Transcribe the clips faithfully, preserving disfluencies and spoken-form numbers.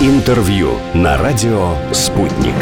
Интервью на радио «Спутник».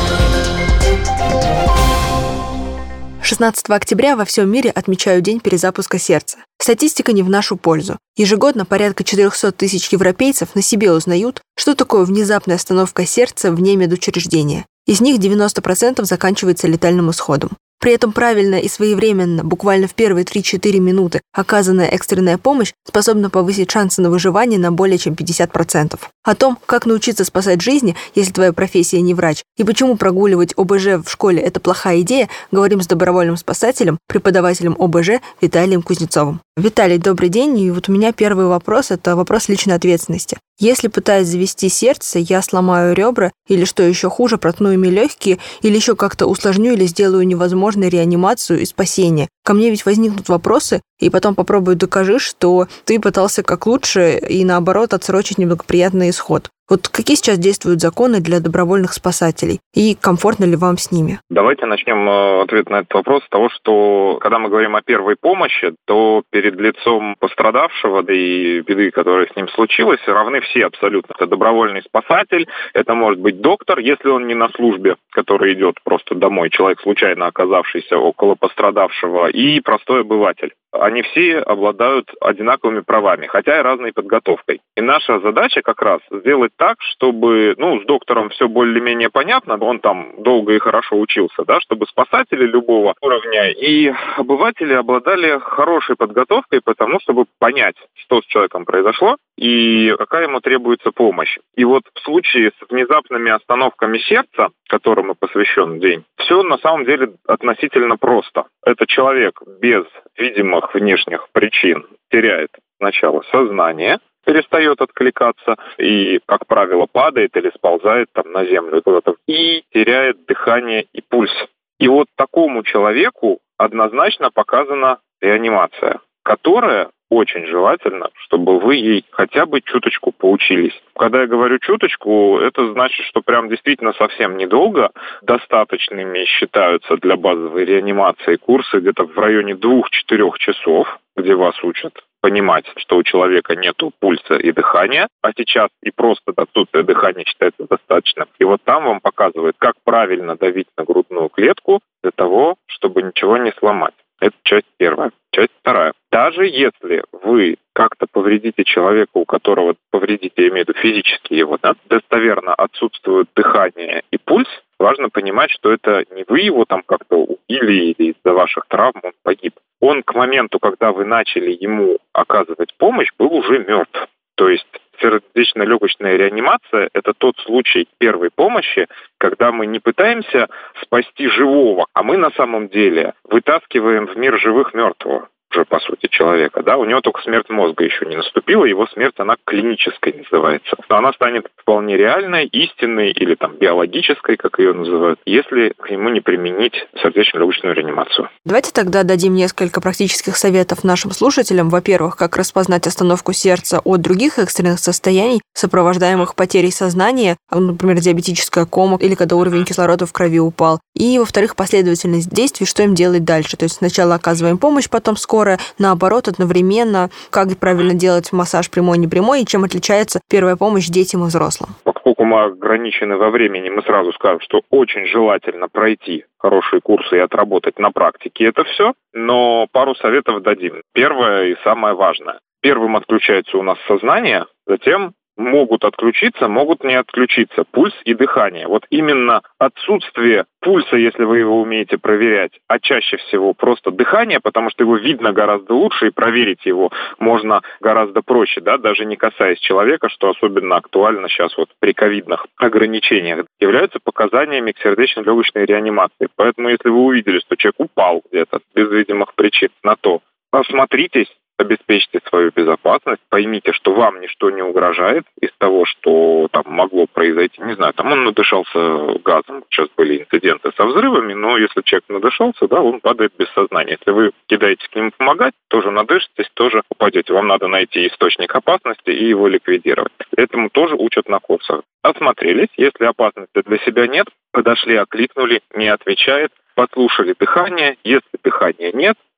шестнадцатого октября во всем мире отмечают День перезапуска сердца. Статистика не в нашу пользу. Ежегодно порядка четыреста тысяч европейцев на себе узнают, что такое внезапная остановка сердца вне медучреждения. Из них девяносто процентов заканчивается летальным исходом. При этом правильно и своевременно, буквально в первые три-четыре минуты, оказанная экстренная помощь способна повысить шансы на выживание на более чем пятьдесят процентов. О том, как научиться спасать жизни, если твоя профессия не врач, и почему прогуливать О Бэ Жэ в школе – это плохая идея, говорим с добровольным спасателем, преподавателем О Бэ Жэ Виталием Кузнецовым. Виталий, добрый день. И вот у меня первый вопрос – это вопрос личной ответственности. Если, пытаясь завести сердце, я сломаю ребра, или, что еще хуже, проткну ими легкие, или еще как-то усложню или сделаю невозможной реанимацию и спасение, ко мне ведь возникнут вопросы, и потом попробуй докажи, что ты пытался как лучше и, наоборот, отсрочить неблагоприятный исход. Вот какие сейчас действуют законы для добровольных спасателей? И комфортно ли вам с ними? Давайте начнем ответ на этот вопрос с того, что когда мы говорим о первой помощи, то перед лицом пострадавшего и беды, которая с ним случилась, равны все абсолютно. Это добровольный спасатель, это может быть доктор, если он не на службе, который идет просто домой, человек, случайно оказавшийся около пострадавшего, и простой обыватель. Они все обладают одинаковыми правами, хотя и разной подготовкой. И наша задача как раз сделать так, чтобы, ну, с доктором все более-менее понятно, он там долго и хорошо учился, да, чтобы спасатели любого уровня и обыватели обладали хорошей подготовкой, потому чтобы понять, что с человеком произошло и какая ему требуется помощь. И вот в случае с внезапными остановками сердца, которому посвящен день, все на самом деле относительно просто. Это человек без видимых внешних причин теряет сначала сознание, перестает откликаться и, как правило, падает или сползает там на землю куда-то и теряет дыхание и пульс. И вот такому человеку однозначно показана реанимация, которая очень желательно, чтобы вы ей хотя бы чуточку поучились. Когда я говорю чуточку, это значит, что прям действительно совсем недолго. Достаточными считаются для базовой реанимации курсы где-то в районе двух-четырех часов, где вас учат понимать, что у человека нету пульса и дыхания, а сейчас и просто отсутствие дыхания считается достаточно. И вот там вам показывают, как правильно давить на грудную клетку для того, чтобы ничего не сломать. Это часть первая. Часть вторая. Даже если вы как-то повредите человека, у которого повредите, я имею в виду физически его, да, достоверно отсутствует дыхание и пульс, важно понимать, что это не вы его там как-то убили или из-за ваших травм он погиб. Он к моменту, когда вы начали ему оказывать помощь, был уже мертв. То есть сердечно-легочная реанимация – это тот случай первой помощи, когда мы не пытаемся спасти живого, а мы на самом деле вытаскиваем в мир живых мертвого, уже по сути человека. Да? У него только смерть мозга еще не наступила, его смерть, она клинической называется. Но она станет вполне реальной, истинной или там биологической, как ее называют, если к нему не применить сердечно-легочную реанимацию. Давайте тогда дадим несколько практических советов нашим слушателям. Во-первых, как распознать остановку сердца от других экстренных состояний, сопровождаемых потерей сознания, например, диабетическая кома или когда уровень кислорода в крови упал. И, во-вторых, последовательность действий, что им делать дальше. То есть сначала оказываем помощь, потом скорая, наоборот, одновременно, как правильно делать массаж прямой, непрямой, и чем отличается первая помощь детям и взрослым. Поскольку мы ограничены во времени, мы сразу скажем, что очень желательно пройти хорошие курсы и отработать на практике это все, но пару советов дадим. Первое и самое важное. Первым отключается у нас сознание, затем могут отключиться, могут не отключиться пульс и дыхание. Вот именно отсутствие пульса, если вы его умеете проверять, а чаще всего просто дыхание, потому что его видно гораздо лучше, и проверить его можно гораздо проще, да, даже не касаясь человека, что особенно актуально сейчас вот при ковидных ограничениях, являются показаниями к сердечно-легочной реанимации. Поэтому если вы увидели, что человек упал где-то без видимых причин на то, осмотритесь, обеспечьте свою безопасность, поймите, что вам ничто не угрожает из того, что там могло произойти. Не знаю, там он надышался газом, сейчас были инциденты со взрывами, но если человек надышался, да, он падает без сознания. Если вы кидаетесь к нему помогать, тоже надышитесь, тоже упадете. Вам надо найти источник опасности и его ликвидировать. Этому тоже учат на курсах. Осмотрелись, если опасности для себя нет, подошли, окликнули, не отвечает, послушали дыхание. Если дыхания нет,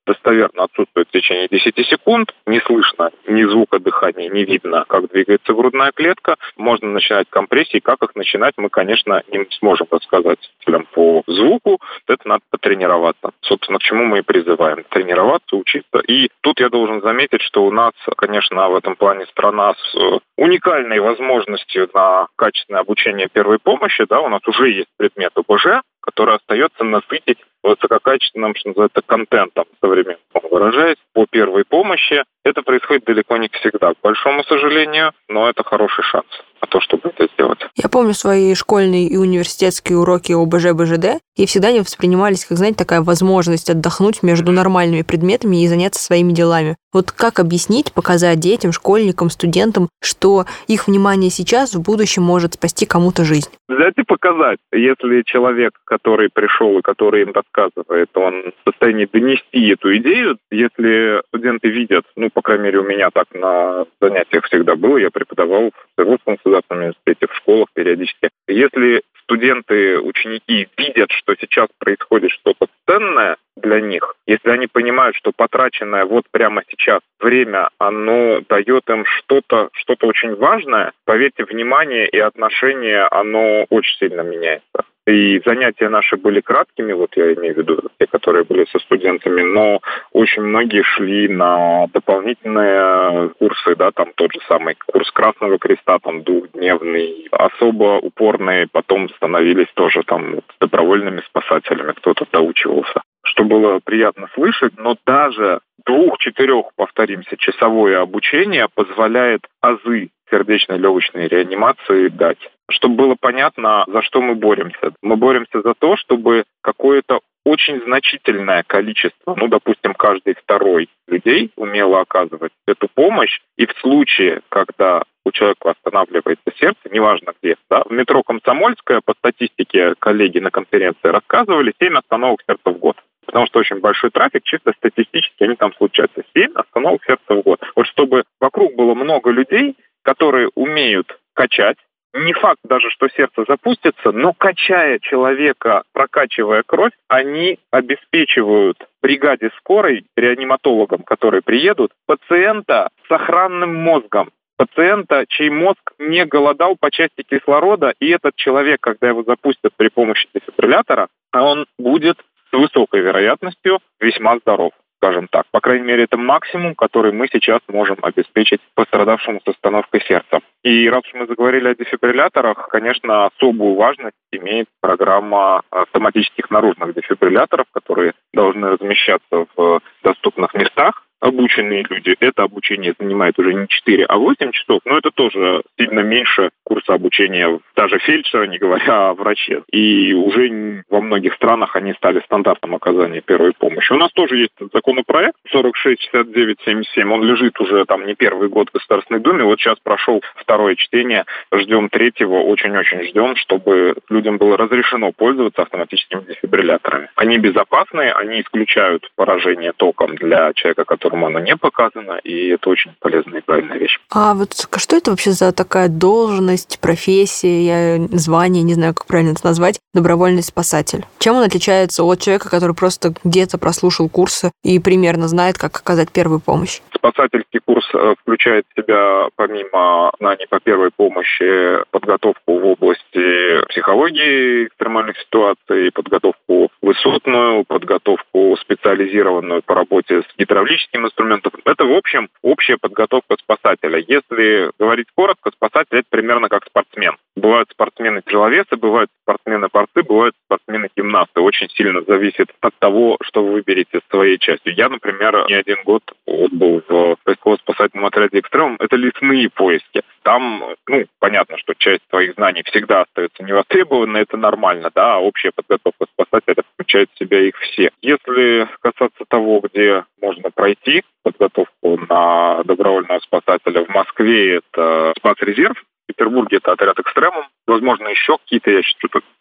достоверно отсутствует в течение десяти секунд, не слышно ни звука дыхания, не видно, как двигается грудная клетка, можно начинать компрессии. Как их начинать, мы, конечно, не сможем рассказать по звуку. Это надо потренироваться. Собственно, к чему мы и призываем. Тренироваться, учиться. И тут я должен заметить, что у нас, конечно, в этом плане страна с уникальной возможностью на качественное обучение первой помощи. Да, у нас уже есть предмет ОБЖ, который остается насытить высококачественным, что называется, контентом, современным выражаясь, по первой помощи. Это происходит далеко не всегда, к большому сожалению, но это хороший шанс на то, чтобы это сделать. Я помню свои школьные и университетские уроки ОБЖ, БЖД, и всегда они воспринимались как, знаете, такая возможность отдохнуть между нормальными предметами и заняться своими делами. Вот как объяснить, показать детям, школьникам, студентам, что их внимание сейчас в будущем может спасти кому-то жизнь? Взять и показать. Если человек, который пришел и который им рассказывает, он в состоянии донести эту идею, если студенты видят, ну, по крайней мере, у меня так на занятиях всегда было, я преподавал в Русском государственном университете, в школах периодически. Если студенты, ученики видят, что сейчас происходит что-то ценное для них, если они понимают, что потраченное вот прямо сейчас время, оно дает им что-то, что-то очень важное, поверьте, внимание и отношение, оно очень сильно меняется. И занятия наши были краткими, вот я имею в виду те, которые были со студентами, но очень многие шли на дополнительные курсы, да, там тот же самый курс Красного Креста, там двухдневный, особо упорные потом становились тоже там добровольными спасателями, кто-то доучивался. Что было приятно слышать, но даже двух-четырех, повторимся, часовое обучение позволяет азы сердечно-легочной реанимации дать. Чтобы было понятно, за что мы боремся. Мы боремся за то, чтобы какое-то очень значительное количество, ну, допустим, каждый второй людей умело оказывать эту помощь. И в случае, когда у человека останавливается сердце, неважно где, да, в метро Комсомольская, по статистике коллеги на конференции рассказывали, семь остановок сердца в год. Потому что очень большой трафик, чисто статистически они там случаются. семь остановок сердца в год. Вот чтобы вокруг было много людей, которые умеют качать, не факт даже, что сердце запустится, но качая человека, прокачивая кровь, они обеспечивают бригаде скорой, реаниматологам, которые приедут, пациента с сохранным мозгом. Пациента, чей мозг не голодал по части кислорода, и этот человек, когда его запустят при помощи дефибриллятора, он будет с высокой вероятностью весьма здоров, скажем так. По крайней мере, это максимум, который мы сейчас можем обеспечить пострадавшему с остановкой сердца. И раз уж мы заговорили о дефибрилляторах, конечно, особую важность имеет программа автоматических наружных дефибрилляторов, которые должны размещаться в доступных местах. Обученные люди. Это обучение занимает уже не четыре, а восемь часов, но это тоже сильно меньше курса обучения даже фельдшера, не говоря о враче. И уже во многих странах они стали стандартом оказания первой помощи. У нас тоже есть законопроект сорок шесть шестьдесят девять семьдесят семь. Он лежит уже там не первый год в Государственной Думе. Вот сейчас прошел второе чтение. Ждем третьего. Очень-очень ждем, чтобы людям было разрешено пользоваться автоматическими дефибрилляторами. Они безопасные, они исключают поражение током для человека, который которому оно не показано, и это очень полезная и правильная вещь. А вот что это вообще за такая должность, профессия, звание, не знаю, как правильно это назвать, добровольный спасатель? Чем он отличается от человека, который просто где-то прослушал курсы и примерно знает, как оказать первую помощь? Спасательский курс включает в себя, помимо знаний по первой помощи, подготовку в области психологии экстремальных ситуаций, подготовку высотную, подготовку специализированную по работе с гидравлическим инструментом. Это, в общем, общая подготовка спасателя. Если говорить коротко, спасатель — это примерно как спортсмен. Бывают спортсмены-тяжеловесы, бывают спортсмены-борцы, бывают спортсмены-гимнасты. Очень сильно зависит от того, что вы выберете своей частью. Я, например, не один год был в поисково-спасательном отряде «Экстремум». Это лесные поиски. Там, ну, понятно, что часть твоих знаний всегда остается невостребованной, это нормально, да, а общая подготовка спасателя включает в себя их все. Если касаться того, где можно пройти подготовку на добровольного спасателя, в Москве это спасрезерв, в Петербурге это отряд «Экстремум». Возможно, еще какие-то, я сейчас что-то могу так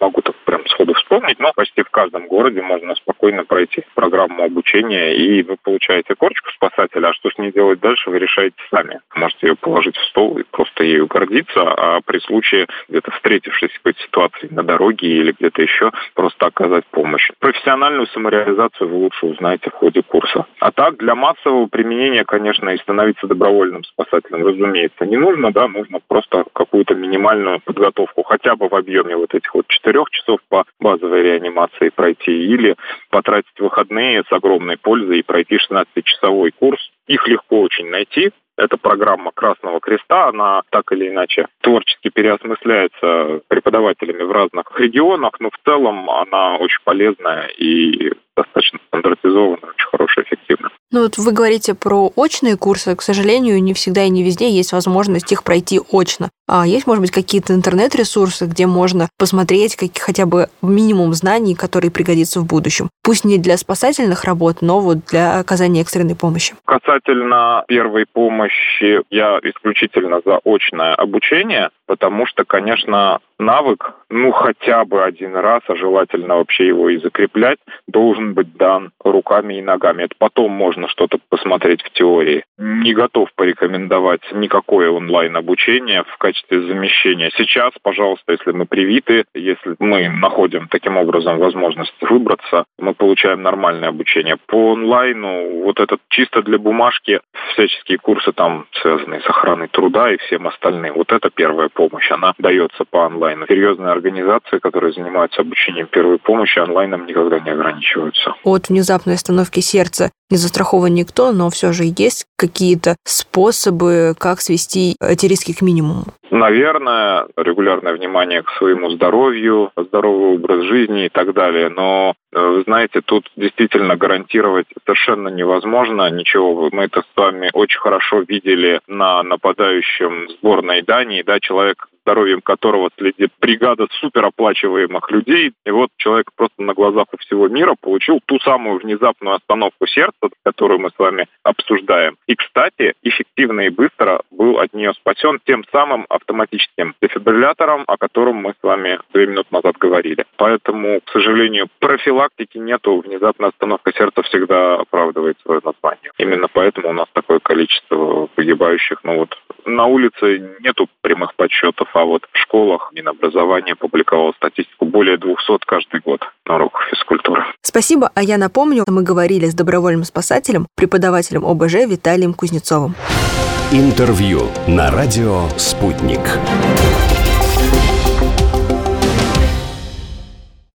прям сходу вспомнить, но почти в каждом городе можно спокойно пройти программу обучения, и вы получаете корочку спасателя, а что с ней делать дальше, вы решаете сами. Можете ее положить в стол и просто ею гордиться, а при случае, где-то встретившись в какой-то ситуации на дороге или где-то еще, просто оказать помощь. Профессиональную самореализацию вы лучше узнаете в ходе курса. А так, для массового применения, конечно, и становиться добровольным спасателем, разумеется, не нужно, да, нужно просто какую-то минимальную подготовку, хотя бы в объеме вот этих вот четырех часов по базовой реанимации пройти, или потратить выходные с огромной пользой и пройти шестнадцатичасовой курс. Их легко очень найти. Это программа Красного Креста, она так или иначе творчески переосмысляется преподавателями в разных регионах, но в целом она очень полезная и достаточно стандартизованная, очень хорошая, эффективная. Ну вот вы говорите про очные курсы, к сожалению, не всегда и не везде есть возможность их пройти очно. А есть, может быть, какие-то интернет-ресурсы, где можно посмотреть как, хотя бы минимум знаний, которые пригодятся в будущем? Пусть не для спасательных работ, но вот для оказания экстренной помощи. Касательно первой помощи, я исключительно за очное обучение, потому что, конечно, навык, ну, хотя бы один раз, а желательно вообще его и закреплять, должен быть дан руками и ногами. Это потом можно что-то посмотреть в теории. Не готов порекомендовать никакое онлайн-обучение в качестве замещения. Сейчас, пожалуйста, если мы привиты, если мы находим таким образом возможность выбраться, мы получаем нормальное обучение. По онлайну, вот этот чисто для бумажки, всяческие курсы там, связанные с охраной труда и всем остальным. Вот это первая помощь, она дается по онлайну. Серьезные организации, которые занимаются обучением первой помощи, онлайном никогда не ограничиваются. От внезапной остановки сердца не застрахован никто, но все же есть какие-то способы, как свести эти риски к минимуму? Наверное, регулярное внимание к своему здоровью, здоровый образ жизни и так далее. Но, вы знаете, тут действительно гарантировать совершенно невозможно ничего. Мы это с вами очень хорошо видели на нападающем сборной Дании. Да, человек, здоровьем которого следит бригада супероплачиваемых людей. И вот человек просто на глазах у всего мира получил ту самую внезапную остановку сердца, которую мы с вами обсуждаем. И, кстати, эффективно и быстро был от нее спасен тем самым автоматическим дефибриллятором, о котором мы с вами две минуты назад говорили. Поэтому, к сожалению, профилактики нету. Внезапная остановка сердца всегда оправдывает свое название. Именно поэтому у нас такое количество погибающих. Ну вот на улице нету прямых подсчетов, а вот в школах Минобразование публиковало статистику более двухсот каждый год на уроках физкультуры. Спасибо, а я напомню, мы говорили с добровольным спасателем, преподавателем О Бэ Жэ Виталием Кузнецовым. Интервью на радио «Спутник».